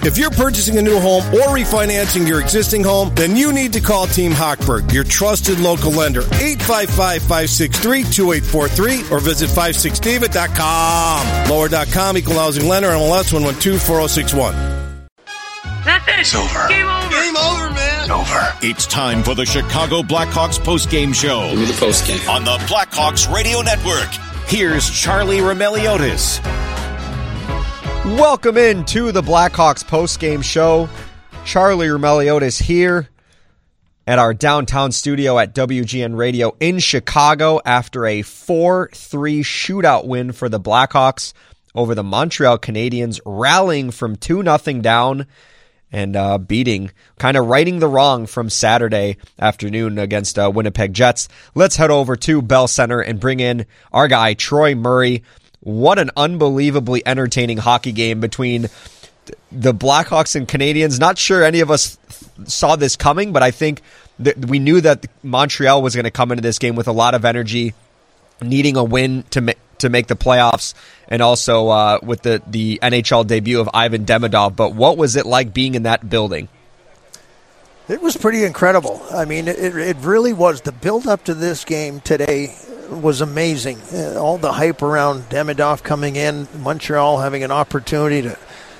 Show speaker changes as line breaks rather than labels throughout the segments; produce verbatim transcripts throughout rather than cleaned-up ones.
If you're purchasing a new home or refinancing your existing home, then you need to call Team Hochberg, your trusted local lender. eight five five, five six three, two eight four three or visit five six david dot com. Lower dot com, equal housing lender, M L S one one two four zero six one.
That's it.
It's over.
Game over.
Game over, man. It's over.
It's time for the Chicago Blackhawks postgame show.
Give me the postgame.
On the Blackhawks Radio Network. Here's Charlie Roumeliotis.
Welcome in to the Blackhawks postgame show. Charlie Roumeliotis here at our downtown studio at W G N Radio in Chicago after a four three shootout win for the Blackhawks over the Montreal Canadiens, rallying from two nothing down and uh, beating, kind of righting the wrong from Saturday afternoon against uh, Winnipeg Jets. Let's head over to Bell Center and bring in our guy, Troy Murray. What an unbelievably entertaining hockey game between the Blackhawks and Canadiens. Not sure any of us saw this coming, but I think that we knew that Montreal was going to come into this game with a lot of energy, needing a win to ma- to make the playoffs, and also uh, with the, the N H L debut of Ivan Demidov. But what was it like being in that building?
It was pretty incredible. I mean, it, it really was. The build-up to this game today was amazing. Uh, all the hype around Demidov coming in, Montreal having an opportunity to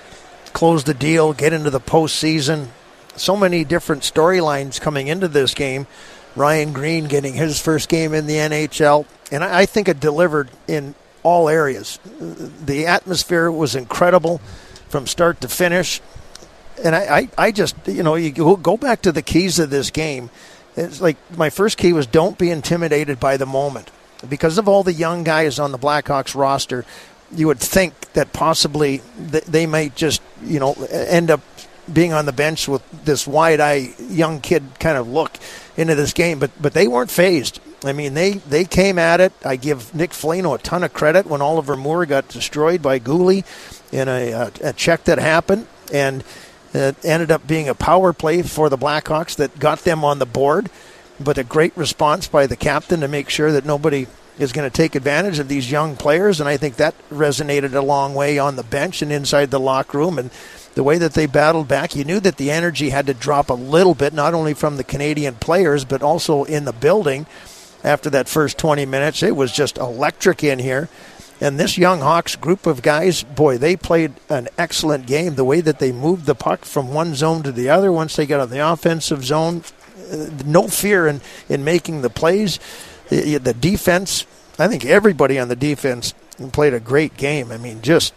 close the deal, get into the postseason. So many different storylines coming into this game. Ryan Green getting his first game in the N H L, and I, I think it delivered in all areas. The atmosphere was incredible from start to finish. And I, I, I just, you know, you go, go back to the keys of this game. It's like my first key was don't be intimidated by the moment. Because of all the young guys on the Blackhawks roster, you would think that possibly they might just, you know, end up being on the bench with this wide-eye young kid kind of look into this game. But but they weren't fazed. I mean, they, they came at it. I give Nick Foligno a ton of credit when Oliver Moore got destroyed by Gooley in a, a, a check that happened. And it ended up being a power play for the Blackhawks that got them on the board. But a great response by the captain to make sure that nobody is going to take advantage of these young players. And I think that resonated a long way on the bench and inside the locker room. And the way that they battled back, you knew that the energy had to drop a little bit, not only from the Canadian players, but also in the building. After that first twenty minutes, it was just electric in here. And this young Hawks group of guys, boy, they played an excellent game. The way that they moved the puck from one zone to the other once they got on the offensive zone, uh, no fear in, in making the plays. The, the defense, I think everybody on the defense played a great game. I mean, just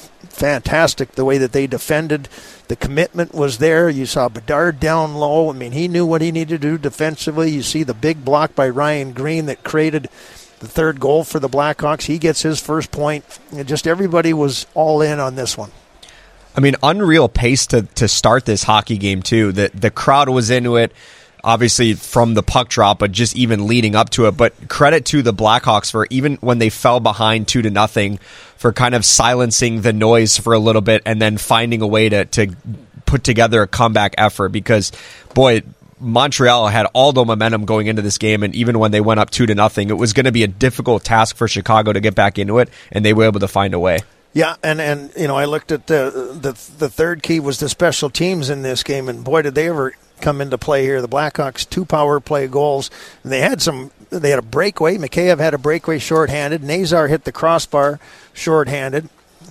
fantastic the way that they defended. The commitment was there. You saw Bedard down low. I mean, he knew what he needed to do defensively. You see the big block by Ryan Green that created the third goal for the Blackhawks. He gets his first point. And just everybody was all in on this one.
I mean, unreal pace to, to start this hockey game, too. The, the crowd was into it, obviously from the puck drop, but just even leading up to it. But credit to the Blackhawks for even when they fell behind two to nothing, for kind of silencing the noise for a little bit and then finding a way to, to put together a comeback effort. Because, boy, Montreal had all the momentum going into this game, and even when they went up two to nothing, it was going to be a difficult task for Chicago to get back into it, and they were able to find a way.
Yeah, and, and you know, I looked at the, the the third key was the special teams in this game, and boy, did they ever come into play here. The Blackhawks, two power play goals, and they had some. They had a breakaway. Mikheyev had a breakaway shorthanded. Nazar hit the crossbar shorthanded.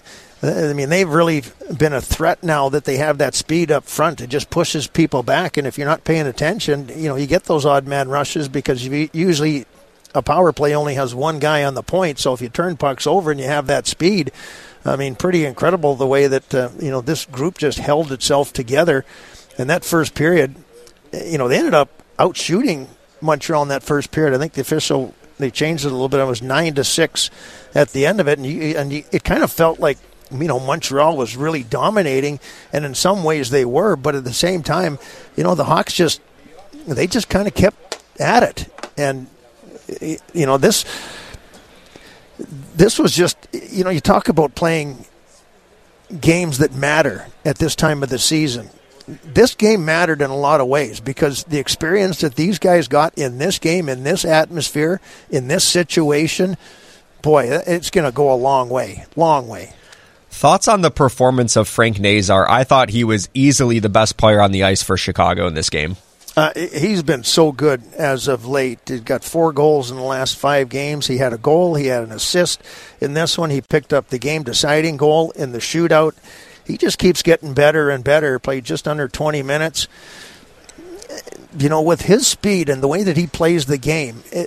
I mean, they've really been a threat now that they have that speed up front. It just pushes people back, and if you're not paying attention, you know, you get those odd man rushes because you usually a power play only has one guy on the point. So if you turn pucks over and you have that speed, I mean, pretty incredible the way that uh, you know this group just held itself together. And that first period, you know, they ended up out shooting Montreal in that first period. I think the official they changed it a little bit. It was nine to six at the end of it, and you, and you, it kind of felt like, you know, Montreal was really dominating, and in some ways they were, but at the same time, you know, the Hawks just, they just kind of kept at it. And, you know, this, this was just, you know, you talk about playing games that matter at this time of the season. This game mattered in a lot of ways because the experience that these guys got in this game, in this atmosphere, in this situation, boy, it's going to go a long way, long way.
Thoughts on the performance of Frank Nazar? I thought he was easily the best player on the ice for Chicago in this game.
Uh, he's been so good as of late. He's got four goals in the last five games. He had a goal. He had an assist. In this one, he picked up the game-deciding goal in the shootout. He just keeps getting better and better. Played just under twenty minutes. You know, with his speed and the way that he plays the game, it,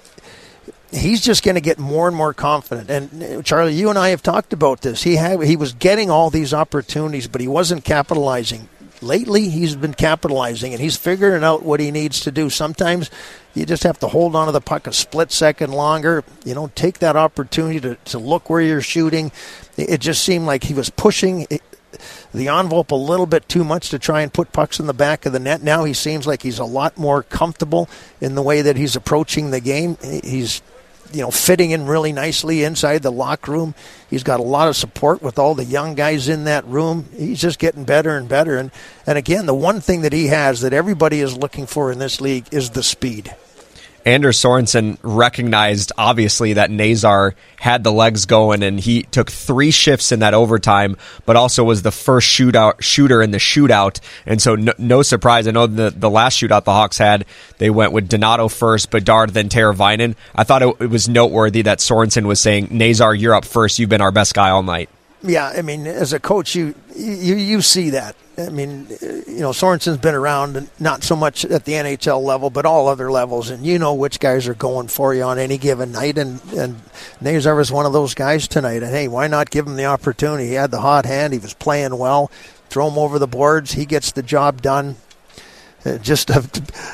he's just going to get more and more confident. And, Charlie, you and I have talked about this. He had, he was getting all these opportunities, but he wasn't capitalizing. Lately, he's been capitalizing, and he's figuring out what he needs to do. Sometimes you just have to hold on to the puck a split second longer. You know, take that opportunity to, to look where you're shooting. It just seemed like he was pushing the envelope a little bit too much to try and put pucks in the back of the net. Now he seems like he's a lot more comfortable in the way that he's approaching the game. He's you know, fitting in really nicely inside the locker room. He's got a lot of support with all the young guys in that room. He's just getting better and better. And, and again, the one thing that he has that everybody is looking for in this league is the speed.
Anders Sorensen recognized, obviously, that Nazar had the legs going, and he took three shifts in that overtime, but also was the first shootout shooter in the shootout. And so no, no surprise. I know the, the last shootout the Hawks had, they went with Donato first, Bedard, then Teravainen. I thought it, it was noteworthy that Sorensen was saying, Nazar, you're up first. You've been our best guy all night.
Yeah, I mean, as a coach, you you you see that. I mean, you know, Sorensen's been around, not so much at the N H L level, but all other levels, and you know which guys are going for you on any given night, and, and Nazar was one of those guys tonight, and hey, why not give him the opportunity? He had the hot hand, he was playing well, throw him over the boards, he gets the job done. Uh, just, a,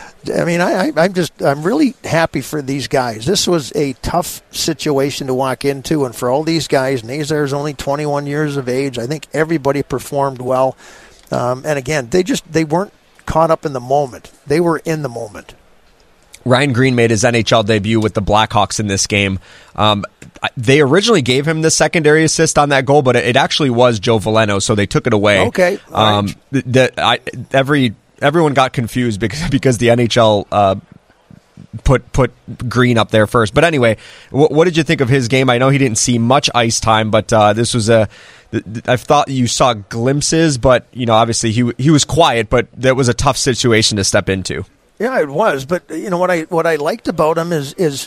I mean, I, I, I'm just, I'm really happy for these guys. This was a tough situation to walk into, and for all these guys, Nazar's only twenty-one years of age. I think everybody performed well. Um, and again, they just they weren't caught up in the moment. They were in the moment.
Ryan Green made his N H L debut with the Blackhawks in this game. Um, they originally gave him the secondary assist on that goal, but it actually was Joe Veleno, so they took it away.
Okay.
Um,
right.
the, the, I, every everyone got confused because because the N H L uh, put put Green up there first. But anyway, what, what did you think of his game? I know he didn't see much ice time, but uh, this was a. I thought you saw glimpses, but you know, obviously he he was quiet, but that was a tough situation to step into.
Yeah, it was. But you know what I what I liked about him is is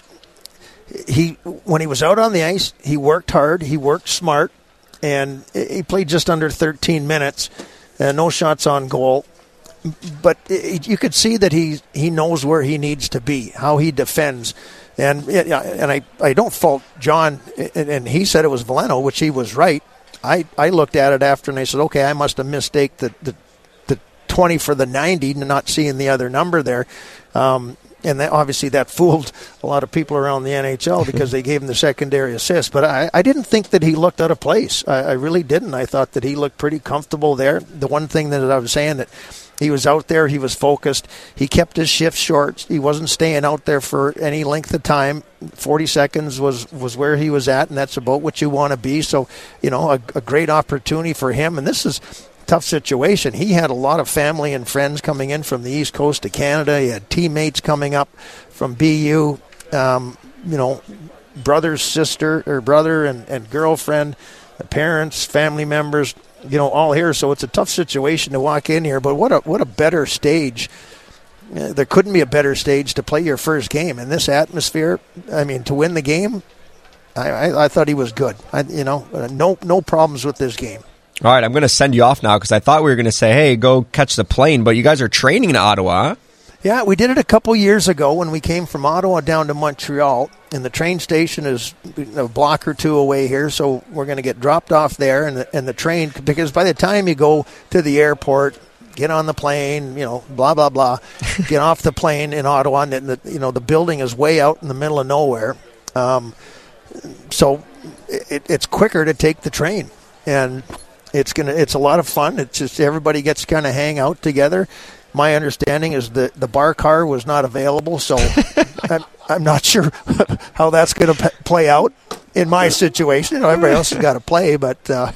he when he was out on the ice, he worked hard, he worked smart, and he played just under thirteen minutes, and no shots on goal. But it, you could see that he he knows where he needs to be, how he defends. And and I, I don't fault John, and he said it was Veleno, which he was right. I, I looked at it after and I said, okay, I must have mistaked the, the, the twenty for the ninety, not seeing the other number there. Um, and that, obviously that fooled a lot of people around the N H L because they gave him the secondary assist. But I, I didn't think that he looked out of place. I, I really didn't. I thought that he looked pretty comfortable there. The one thing that I was saying that he was out there, he was focused, he kept his shift short, he wasn't staying out there for any length of time. forty seconds was, was where he was at, and that's about what you want to be. So, you know, a, a great opportunity for him, and this is a tough situation. He had a lot of family and friends coming in from the East Coast to Canada. He had teammates coming up from B U, um, you know, brother, sister, or brother and, and girlfriend, parents, family members, you know, all here. So it's a tough situation to walk in here, but what a what a better stage. Uh, there couldn't be a better stage to play your first game in this atmosphere. I mean, to win the game, I, I, I thought he was good. I, you know, uh, no no problems with this game.
All right, I'm going to send you off now because I thought we were going to say, hey, go catch the plane, but you guys are training in Ottawa, huh?
Yeah, we did it a couple years ago when we came from Ottawa down to Montreal, and the train station is a block or two away here, so we're going to get dropped off there, and the, and the train, because by the time you go to the airport, get on the plane, you know, blah, blah, blah, get off the plane in Ottawa, and the, you know, the building is way out in the middle of nowhere, um, so it, it's quicker to take the train, and it's gonna, it's a lot of fun. It's just everybody gets to kind of hang out together. My understanding is that the bar car was not available, so I'm, I'm not sure how that's going to p- play out in my situation. You know, everybody else has got to play, but uh,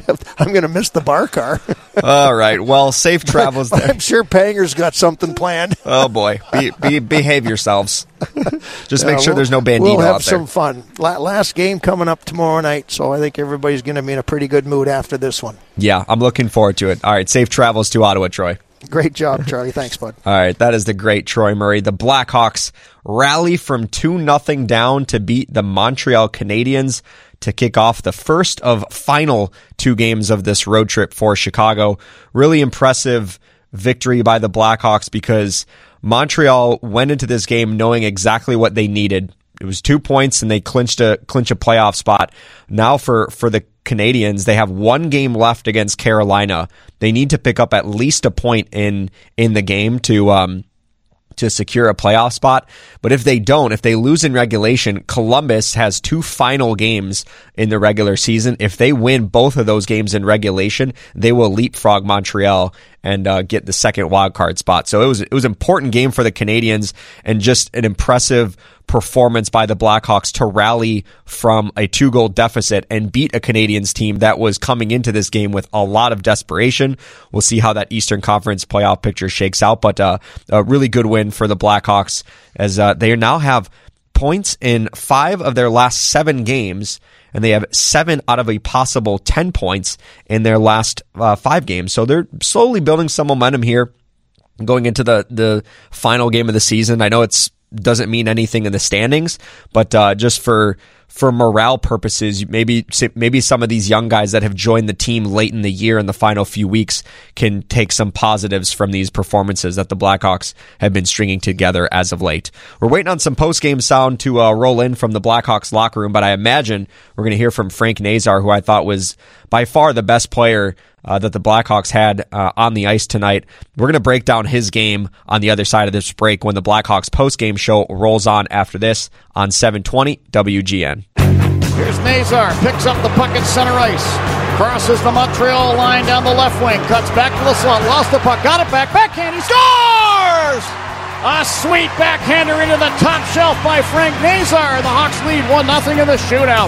I'm going to miss the bar car.
All right. Well, safe travels there.
I'm sure Panger's got something planned.
Oh, boy. Be, be, behave yourselves. Just make
uh,
sure
we'll,
there's no bandito
We'll have
out there.
some fun. La- last game coming up tomorrow night, so I think everybody's going to be in a pretty good mood after this one.
Yeah, I'm looking forward to it. All right. Safe travels to Ottawa, Troy.
Great job, Charlie. Thanks, bud.
All right, that is the great Troy Murray. The Blackhawks rally from two nothing down to beat the Montreal Canadiens to kick off the first of final two games of this road trip for Chicago. Really impressive victory by the Blackhawks because Montreal went into this game knowing exactly what they needed. It was two points and they clinched a clinch a playoff spot. Now for, for the Canadiens, they have one game left against Carolina. They need to pick up at least a point in in the game to um to secure a playoff spot. But if they don't, if they lose in regulation, Columbus has two final games in the regular season. If they win both of those games in regulation, they will leapfrog Montreal and uh, get the second wild card spot. So it was it was an important game for the Canadiens and just an impressive performance by the Blackhawks to rally from a two-goal deficit and beat a Canadiens team that was coming into this game with a lot of desperation. We'll see how that Eastern Conference playoff picture shakes out, but uh, a really good win for the Blackhawks as uh, they now have points in five of their last seven games, and they have seven out of a possible ten points in their last uh, five games. So they're slowly building some momentum here going into the, the final game of the season. I know it's doesn't mean anything in the standings, but uh, just for for morale purposes, maybe maybe some of these young guys that have joined the team late in the year in the final few weeks can take some positives from these performances that the Blackhawks have been stringing together as of late. We're waiting on some post-game sound to uh, roll in from the Blackhawks locker room, but I imagine we're going to hear from Frank Nazar, who I thought was by far the best player Uh, that the Blackhawks had uh, on the ice tonight. We're going to break down his game on the other side of this break when the Blackhawks post-game show rolls on after this on seven twenty W G N.
Here's Nazar, picks up the puck at center ice, crosses the Montreal line down the left wing, cuts back to the slot, lost the puck, got it back, backhand, he scores! A sweet backhander into the top shelf by Frank Nazar. The Hawks lead one nothing in the shootout.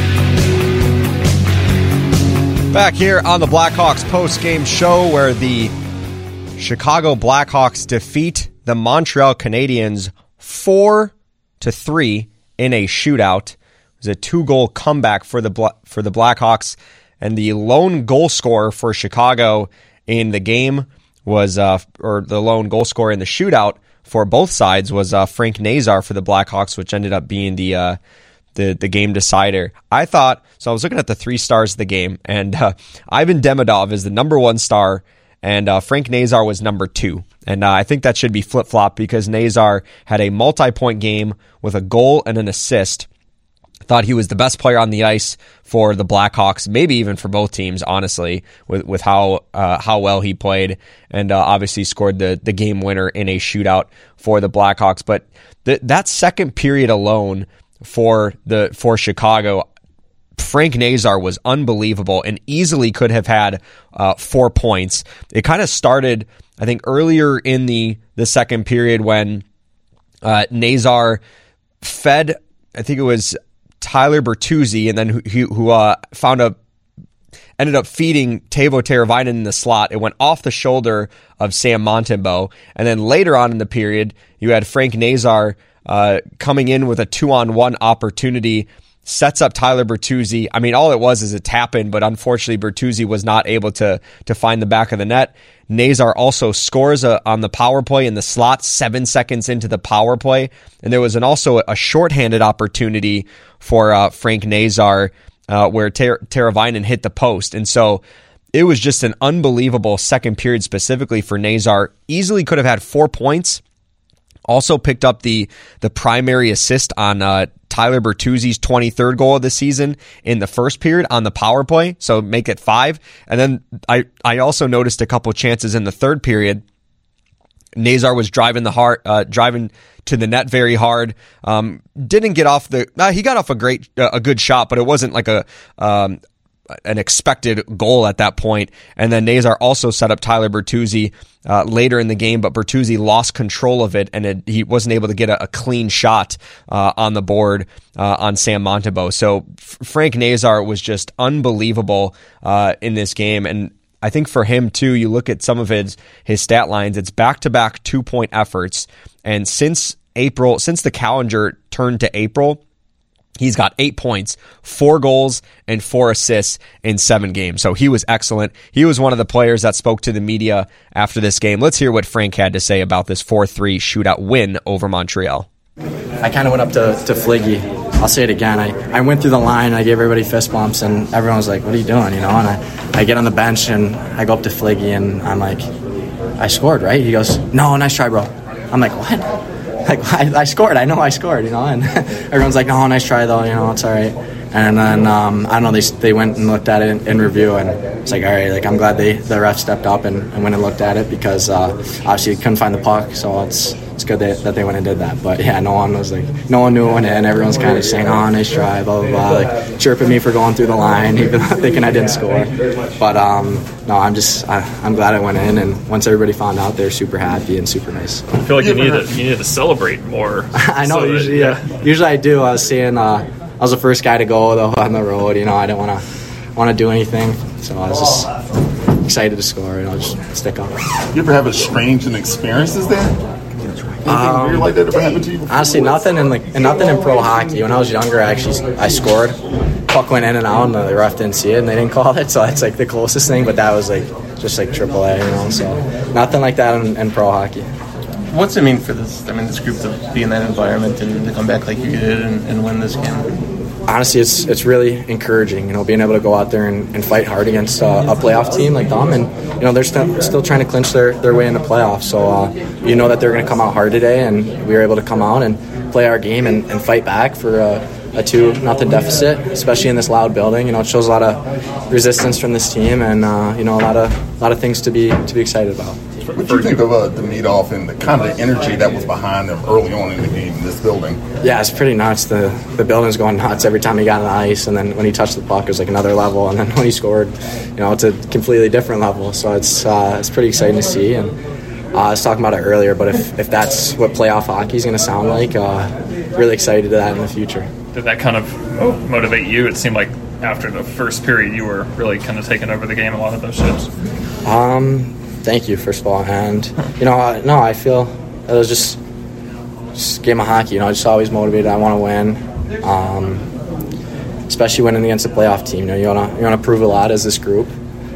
Back here on the Blackhawks post-game show where the Chicago Blackhawks defeat the Montreal Canadiens four to three in a shootout. It was a two-goal comeback for the Bla- for the Blackhawks, and the lone goal scorer for Chicago in the game was, uh, or the lone goal scorer in the shootout for both sides was uh, Frank Nazar for the Blackhawks, which ended up being the uh, the the game decider. I thought, so I was looking at the three stars of the game, and uh, Ivan Demidov is the number one star, and uh, Frank Nazar was number two. And uh, I think that should be flip-flop because Nazar had a multi-point game with a goal and an assist. Thought he was the best player on the ice for the Blackhawks, maybe even for both teams, honestly, with with how uh, how well he played, and uh, obviously scored the the game winner in a shootout for the Blackhawks. But th- that second period alone for the for Chicago, Frank Nazar was unbelievable and easily could have had uh, four points. It kind of started, I think, earlier in the, the second period when uh, Nazar fed, I think it was Tyler Bertuzzi, and then who, who, who uh, found a ended up feeding Teuvo Teravainen in the slot. It went off the shoulder of Sam Montembeault, and then later on in the period, you had Frank Nazar Uh, coming in with a two-on-one opportunity, sets up Tyler Bertuzzi. I mean, all it was is a tap-in, but unfortunately Bertuzzi was not able to to find the back of the net. Nazar also scores a, on the power play in the slot, seven seconds into the power play, and there was an also a shorthanded opportunity for uh, Frank Nazar uh, where Ter- Teravainen hit the post, and so it was just an unbelievable second period specifically for Nazar. Easily could have had four points. Also picked up the the primary assist on uh, Tyler Bertuzzi's twenty-third goal of the season in the first period on the power play, so make it five. And then I, I also noticed a couple chances in the third period. Nazar was driving the hard, uh, driving to the net very hard. Um, didn't get off the. Uh, he got off a great, uh, a good shot, but it wasn't like a um, an expected goal at that point. And then Nazar also set up Tyler Bertuzzi uh, later in the game, but Bertuzzi lost control of it, and it, he wasn't able to get a, a clean shot uh, on the board uh, on Sam Montembeault. So F- Frank Nazar was just unbelievable uh, in this game. And I think for him, too, you look at some of his, his stat lines, it's back-to-back two-point efforts. And since April, since the calendar turned to April, he's got eight points, four goals, and four assists in seven games. So he was excellent. He was one of the players that spoke to the media after this game. Let's hear what Frank had to say about this four three shootout win over Montreal.
I kind of went up to, to Fliggy. I'll say it again. I, I went through the line, I gave everybody fist bumps, and everyone was like, what are you doing? You know, and I, I get on the bench, and I go up to Fliggy, and I'm like, I scored, right? He goes, no, nice try, bro. I'm like, what? Like, I, I scored. I know I scored, you know. And everyone's like, no, nice try, though. You know, it's all right. And then, um, I don't know, they they went and looked at it in, in review, and it's like, all right, like, I'm glad they the ref stepped up and, and went and looked at it because uh, obviously they couldn't find the puck, so it's it's good that, that they went and did that. But, yeah, no one was like, no one knew it went in. Everyone's kind of saying, oh, nice try, blah, blah, blah, like chirping me for going through the line, even thinking I didn't score. But, um, no, I'm just, I, I'm glad it went in, and once everybody found out, they're super happy and super nice.
I feel like you needed to, you needed to celebrate more.
I know,
so
usually,
that,
yeah. usually I do. I was saying, uh, I was the first guy to go though on the road. You know, I didn't want to want to do anything, so I was just excited to score. You know, just stick up.
You ever have a strange experiences there? Anything
um,
weird like that ever happened to you before?
Honestly, nothing in like and nothing in pro hockey. When I was younger, I actually I scored. Puck went in and out, and the ref didn't see it, and they didn't call it. So it's like the closest thing, but that was like just like triple A, you know. So nothing like that in, in pro hockey.
What's it mean for this? I mean, this group to be in that environment and to come back like you did and, and win this game?
Honestly, it's it's really encouraging. You know, being able to go out there and, and fight hard against uh, a playoff team like them, and you know they're still still trying to clinch their, their way into playoffs. So uh, you know that they're going to come out hard today, and we were able to come out and play our game and, and fight back for a, a two nothing deficit, especially in this loud building. You know, it shows a lot of resistance from this team, and uh, you know a lot of a lot of things to be to be excited about.
What do you think of uh, the meet-off and the kind of the energy that was behind them early on in the game in this building?
Yeah, it's pretty nuts. The the building's going nuts every time he got on the ice, and then when he touched the puck, it was like another level, and then when he scored, you know, it's a completely different level. So it's uh, it's pretty exciting to see. And uh, I was talking about it earlier, but if, if that's what playoff hockey is going to sound like, uh, really excited to that in the future.
Did that kind of motivate you? It seemed like after the first period, you were really kind of taking over the game a lot of those shifts.
Um. Thank you, first of all, and you know, uh, no, I feel it was just just a game of hockey. You know, I just always motivated. I want to win, um, especially winning against a playoff team. You know, you want to you want to prove a lot as this group,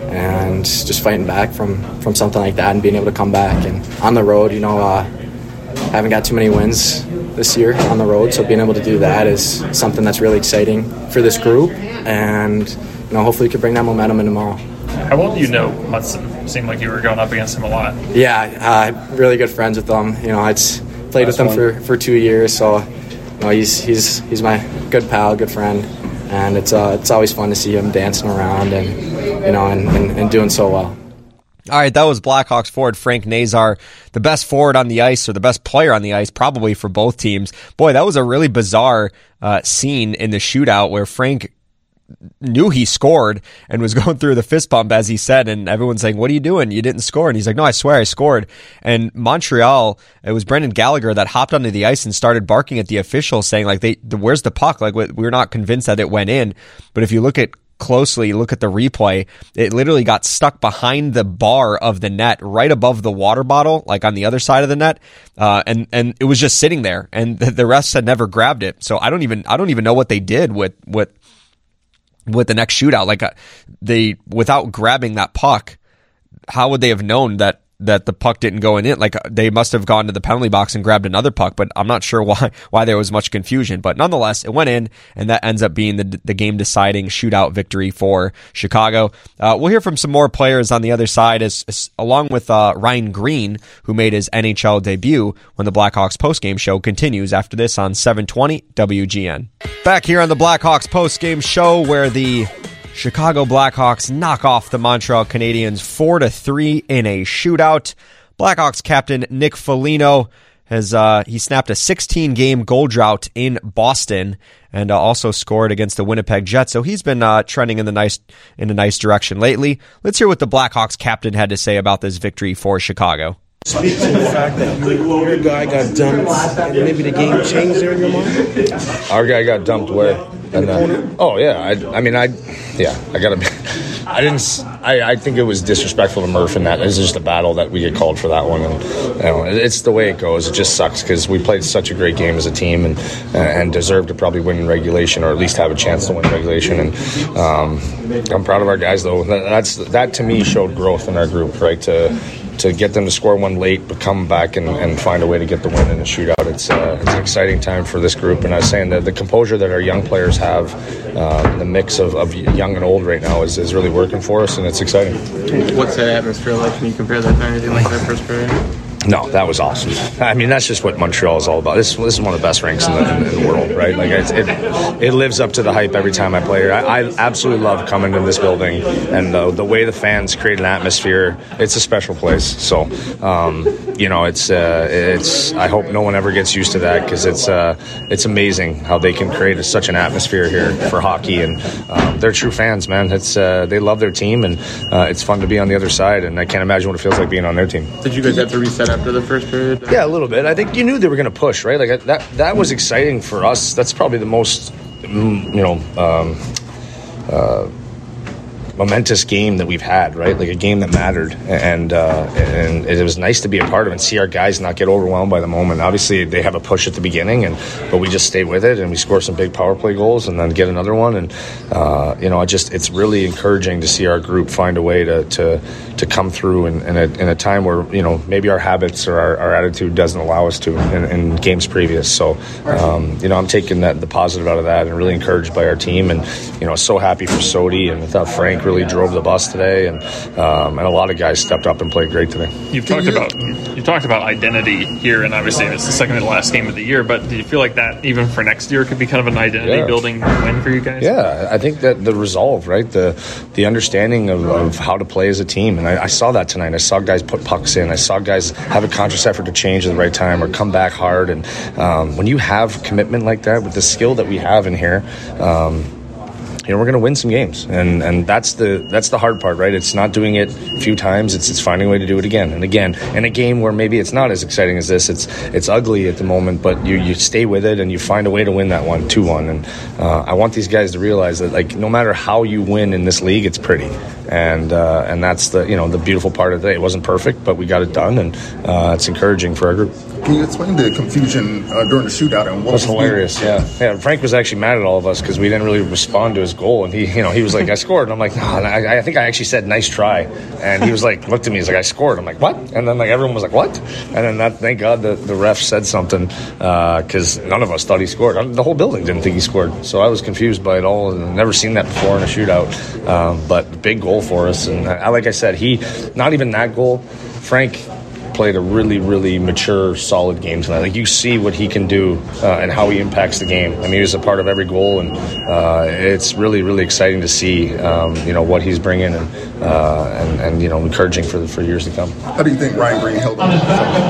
and just fighting back from, from something like that and being able to come back and on the road. You know, uh, haven't got too many wins this year on the road, so being able to do that is something that's really exciting for this group, and you know, hopefully, we can bring that momentum in tomorrow.
How well do you know Hudson? Seemed like you were going up against him a lot.
Yeah, uh, really good friends with him. You know, I'd played Last with him one. for, for two years, so you know, he's he's he's my good pal, good friend, and it's uh, it's always fun to see him dancing around and you know and, and, and doing so well.
All right, that was Blackhawks forward Frank Nazar, the best forward on the ice, or the best player on the ice, probably for both teams. Boy, that was a really bizarre uh, scene in the shootout where Frank knew he scored and was going through the fist bump, as he said, and everyone's saying, what are you doing? You didn't score. And he's like, no, I swear I scored. And Montreal, it was Brendan Gallagher that hopped onto the ice and started barking at the officials saying, like, they, the, where's the puck? Like, we're not convinced that it went in. But if you look at closely, look at the replay, it literally got stuck behind the bar of the net, right above the water bottle, like on the other side of the net. Uh, and, and it was just sitting there, and the, the refs had never grabbed it. So I don't even, I don't even know what they did with, with, with the next shootout. Like uh, they, without grabbing that puck, how would they have known that that the puck didn't go in it? Like they must have gone to the penalty box and grabbed another puck, but I'm not sure why why there was much confusion. But nonetheless, it went in, and that ends up being the the game deciding shootout victory for Chicago. Uh, we'll hear from some more players on the other side, as, as along with uh, Ryan Green, who made his N H L debut, when the Blackhawks postgame show continues after this on seven twenty W G N. Back here on the Blackhawks postgame show, where the Chicago Blackhawks knock off the Montreal Canadiens four to three in a shootout. Blackhawks captain Nick Foligno has uh, he snapped a sixteen-game goal drought in Boston and uh, also scored against the Winnipeg Jets. So he's been uh, trending in the nice in a nice direction lately. Let's hear what the Blackhawks captain had to say about this victory for Chicago.
Speak to the fact that you, your guy got dumped and maybe the game changed there in your mind?
Our guy got dumped where? And then, oh yeah, I, I mean, I, yeah, I gotta be. I didn't. I, I think it was disrespectful to Murph in that. It's just a battle that we get called for that one, and you know, it's the way it goes. It just sucks because we played such a great game as a team, and and deserved to probably win in regulation, or at least have a chance to win regulation. And um, I'm proud of our guys, though. That's that to me showed growth in our group, right? To to get them to score one late, but come back and, and find a way to get the win in a shootout. It's, uh, it's an exciting time for this group. And I was saying that the composure that our young players have, um, the mix of, of young and old right now is, is really working for us, and it's exciting.
What's that atmosphere like? Can you compare that to anything like that first period?
No, that was awesome. I mean, that's just what Montreal is all about. This, this is one of the best rinks in the, in, in the world, right? Like it's, it, it lives up to the hype every time I play here. I, I absolutely love coming to this building, and the, the way the fans create an atmosphere. It's a special place. So, um, you know, it's uh, it's. I hope no one ever gets used to that, because it's uh, it's amazing how they can create a, such an atmosphere here for hockey, and um, they're true fans, man. It's uh, they love their team, and uh, it's fun to be on the other side. And I can't imagine what it feels like being on their team.
Did you guys have to reset after the first period?
Yeah, a little bit. I think you knew they were going to push, right? Like that that was exciting for us. That's probably the most, you know, um, uh, momentous game that we've had, right? Like a game that mattered, and uh, and it was nice to be a part of and see our guys not get overwhelmed by the moment. Obviously, they have a push at the beginning, and but we just stay with it, and we score some big power play goals, and then get another one. And uh, you know, it just it's really encouraging to see our group find a way to to, to come through in, in, a, in a time where, you know, maybe our habits or our, our attitude doesn't allow us to in, in games previous. So um, you know, I'm taking that the positive out of that, and really encouraged by our team, and you know, so happy for Sodi, and I thought Frank really drove the bus today, and um, and a lot of guys stepped up and played great today.
You've talked about you talked about identity here, and obviously it's the second to last game of the year. But do you feel like that even for next year could be kind of an identity
yeah.
building win for you guys?
Yeah, I think that the resolve, right, the the understanding of, of how to play as a team, and I, I saw that tonight. I saw guys put pucks in. I saw guys have a conscious effort to change at the right time or come back hard. And um, when you have commitment like that with the skill that we have in here. Um, You know, we're going to win some games, and, and that's the that's the hard part, right? It's not doing it a few times; it's it's finding a way to do it again and again. In a game where maybe it's not as exciting as this, it's it's ugly at the moment, but you, you stay with it and you find a way to win that one, two one. And uh, I want these guys to realize that, like, no matter how you win in this league, it's pretty, and uh, and that's the you know the beautiful part of the day. It wasn't perfect, but we got it done, and uh, it's encouraging for our group.
Can you explain the confusion uh, during the shootout and what
was, was
hilarious?
Yeah, yeah. Frank was actually mad at all of us because we didn't really respond to his goal, and he, you know, he was like, "I scored," and I'm like, "No," and I, I think I actually said, "Nice try," and he was like, looked at me, he's like, "I scored." I'm like, "What?" And then like everyone was like, "What?" And then that, thank God the the ref said something because uh, none of us thought he scored. The whole building didn't think he scored, so I was confused by it all, and I've never seen that before in a shootout. Um, but big goal for us, and I, like I said, he not even that goal, Frank played a really, really mature, solid game tonight. Like, you see what he can do uh, and how he impacts the game. I mean, he was a part of every goal, and uh, it's really, really exciting to see, um, you know, what he's bringing, and uh, and, and you know, encouraging for the, for years to come.
How do you think Ryan Green held up?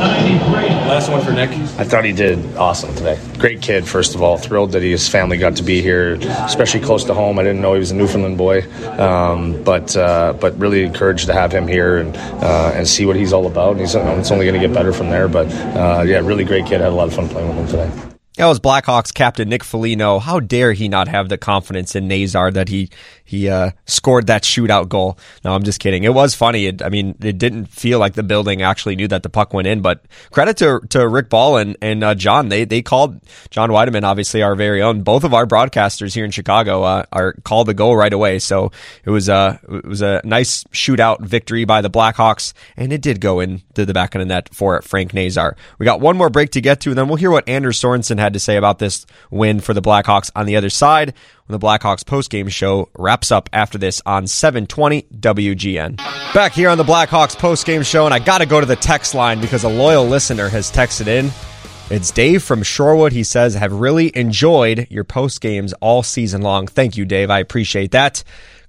Last one for Nick.
I thought he did awesome today. Great kid, first of all. Thrilled that he, his family got to be here, especially close to home. I didn't know he was a Newfoundland boy, um, but uh, but really encouraged to have him here and uh, and see what he's all about. And he's, you know, it's only going to get better from there. But uh, yeah, really great kid. Had a lot of fun playing with him today.
That was Blackhawks captain Nick Foligno. How dare he not have the confidence in Nazar that he he uh, scored that shootout goal. No, I'm just kidding. It was funny. It, I mean, it didn't feel like the building actually knew that the puck went in, but credit to to Rick Ball and, and uh, John. They they called John Weideman, obviously our very own. Both of our broadcasters here in Chicago uh, are called the goal right away. So it was, uh, it was a nice shootout victory by the Blackhawks, and it did go into the back of the net for Frank Nazar. We got one more break to get to, and then we'll hear what Anders Sorensen had to say about this win for the Blackhawks on the other side when the Blackhawks postgame show wraps up after this on seven twenty W G N. Back here on the Blackhawks postgame show, and I got to go to the text line because a loyal listener has texted in. It's Dave from Shorewood. He says, have really enjoyed your post games all season long. Thank you, Dave. I appreciate that.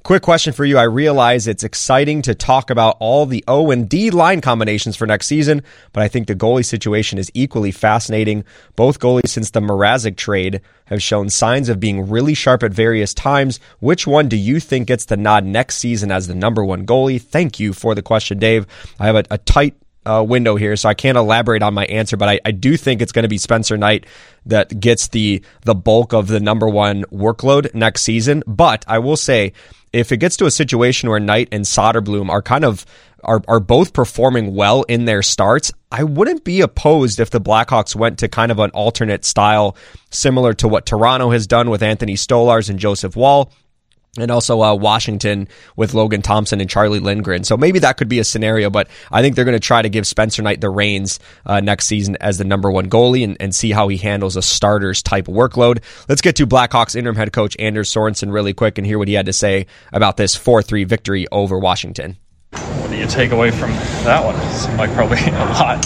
Quick question for you. I realize it's exciting to talk about all the O and D line combinations for next season, but I think the goalie situation is equally fascinating. Both goalies since the Mrazek trade have shown signs of being really sharp at various times. Which one do you think gets the nod next season as the number one goalie? Thank you for the question, Dave. I have a, a tight uh, window here, so I can't elaborate on my answer, but I, I do think it's going to be Spencer Knight that gets the the bulk of the number one workload next season. But I will say, if it gets to a situation where Knight and Soderblom are kind of are are both performing well in their starts, I wouldn't be opposed if the Blackhawks went to kind of an alternate style similar to what Toronto has done with Anthony Stolarz and Joseph Woll, and also uh, Washington with Logan Thompson and Charlie Lindgren. So maybe that could be a scenario, but I think they're going to try to give Spencer Knight the reins uh, next season as the number one goalie and, and see how he handles a starters type workload. Let's get to Blackhawks interim head coach Anders Sorensen really quick and hear what he had to say about this four three victory over Washington.
What do you take away from that one? It seemed like probably a lot.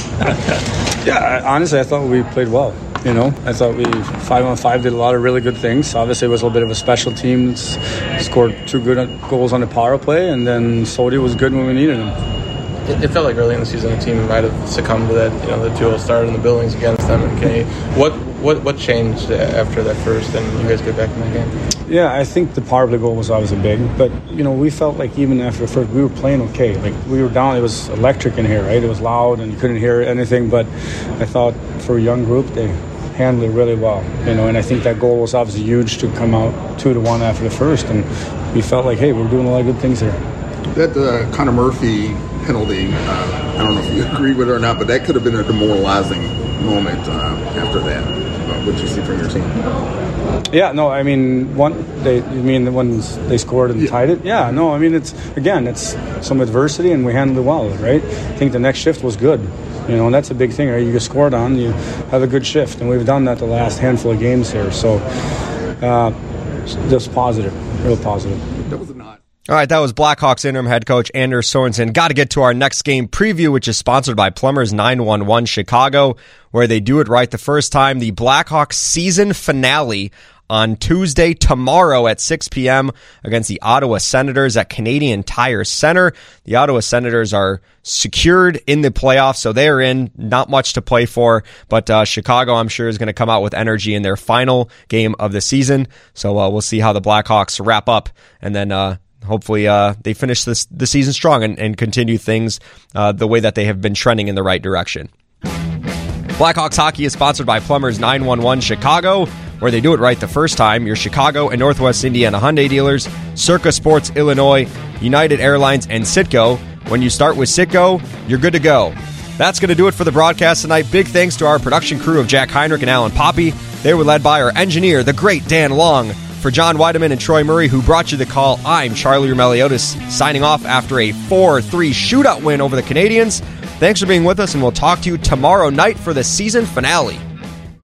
Yeah, honestly, I thought we played well. You know, I thought we five on five did a lot of really good things. Obviously, it was a little bit of a special team. Scored two good goals on the power play, and then Sodi was good when we needed him.
It, it felt like early in the season the team might have succumbed to that. You know, the two oh start in the buildings against them. And Kenny, what what what changed after that first, and you guys get back in that game?
Yeah, I think the power play goal was obviously big, but you know, we felt like even after the first, we were playing okay. Like we were down, it was electric in here, right? It was loud, and you couldn't hear anything. But I thought for a young group, they handled it really well, you know. And I think that goal was obviously huge to come out two to one after the first, and we felt like, hey, we're doing a lot of good things here.
That uh, Connor Murphy penalty, uh, I don't know if you agree with it or not, but that could have been a demoralizing moment uh, after that. Uh, what you see from your team?
Yeah, no, I mean, one, they, you mean the ones they scored and yeah. tied it? Yeah, no, I mean, it's, again, it's some adversity, and we handled it well, right? I think the next shift was good, you know, and that's a big thing, right? You get scored on, you have a good shift, and we've done that the last handful of games here, so uh, just positive, real positive.
That was a nod.
All right, that was Blackhawks interim head coach Anders Sorensen. Got to get to our next game preview, which is sponsored by Plumbers nine one one Chicago, where they do it right the first time. The Blackhawks season finale on Tuesday, tomorrow at six p.m. against the Ottawa Senators at Canadian Tire Center. The Ottawa Senators are secured in the playoffs, so they're in. Not much to play for, but uh, Chicago, I'm sure, is going to come out with energy in their final game of the season. So uh, we'll see how the Blackhawks wrap up, and then uh, hopefully uh, they finish this the season strong and, and continue things uh, the way that they have been trending in the right direction. Blackhawks hockey is sponsored by Plumbers nine one one Chicago, where they do it right the first time. Your Chicago and Northwest Indiana Hyundai dealers, Circa Sports Illinois, United Airlines, and Citgo. When you start with Citgo, you're good to go. That's going to do it for the broadcast tonight. Big thanks to our production crew of Jack Heinrich and Alan Poppy. They were led by our engineer, the great Dan Long. For John Weideman and Troy Murray, who brought you the call, I'm Charlie Roumeliotis, signing off after a four three shootout win over the Canadiens. Thanks for being with us, and we'll talk to you tomorrow night for the season finale.